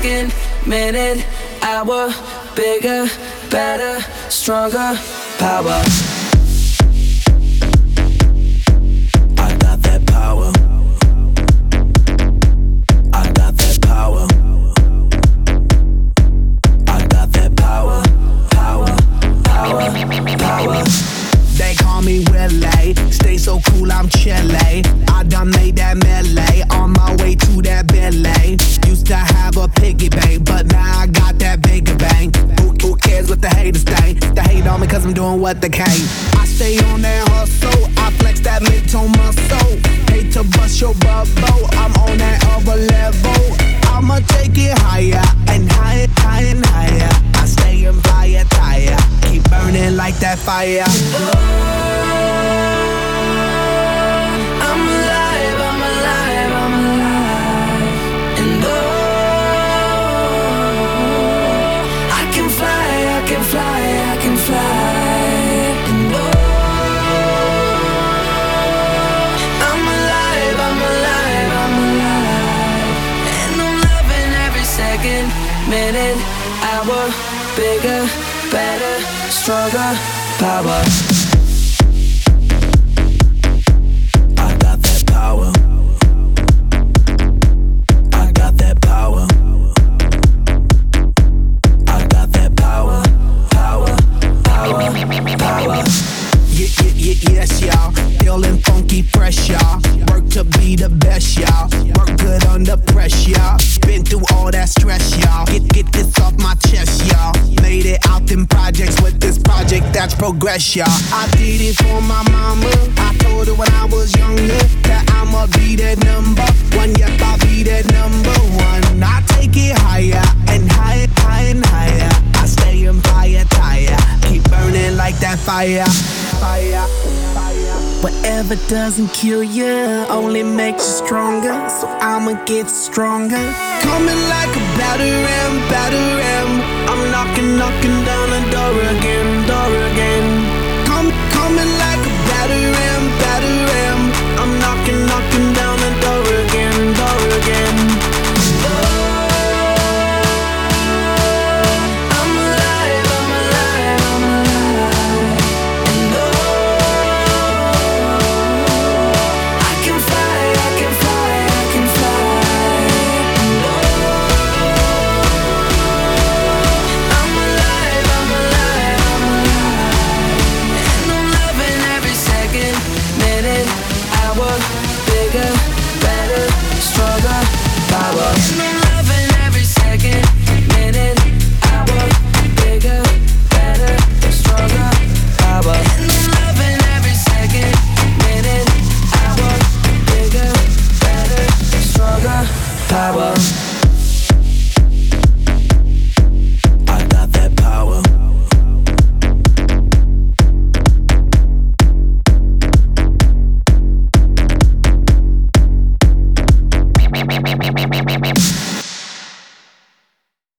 second, minute, hour, bigger, better, stronger, power. I got that power. I got that power. I got that power. Power, power, power. They call me Willie, stay so cool, I'm chilly. I done made that melee, on my way to that Billy. Used to have a piggy bank, but now I got that bigger bank. Who cares what the haters think? They hate on me cause I'm doing what they can. I stay on that hustle, I flex that mid-tone muscle. Hate to bust your bubble, I'm on that other level. I'ma take it higher and higher, higher and higher. I stay in fire tire, keep burning like that fire. I'm alive, I'm alive, I'm alive. And I can fly, I can fly, I can fly. And I'm alive, I'm alive, I'm alive. And I'm loving every second, minute, hour, bigger, better, stronger, power. Power. I got that power. I got that power. Power, power, power. Yes, y'all. Feeling funky, fresh, y'all. Work to be the best, y'all. Work good under pressure, y'all. Been through all that stress, y'all. Get this off my chest, y'all. Made it out in projects with this project that's progress, y'all. I did it for my mama. I told her when I was younger that I'ma be that number one. Yep, I'll be that number one. I take it higher and higher, higher and higher. I stay in fire tire, keep burning like that fire. Fire, fire. Whatever doesn't kill you only makes you stronger. So I'ma get stronger. Coming like a batter ram. I'm knocking down the door again, door again. Coming like a batter ram. I'm knocking down the door again, door again. I'm alive, I'm alive, I'm alive. And I can fly, I can fly, I can fly. And I'm alive, I'm alive, I'm alive. And I'm loving every second, minute, hour, bigger, better, stronger, power. And I'm loving every second, minute, hour, bigger, better, stronger, power. And I'm loving every second, minute, hour, bigger, better, stronger, power.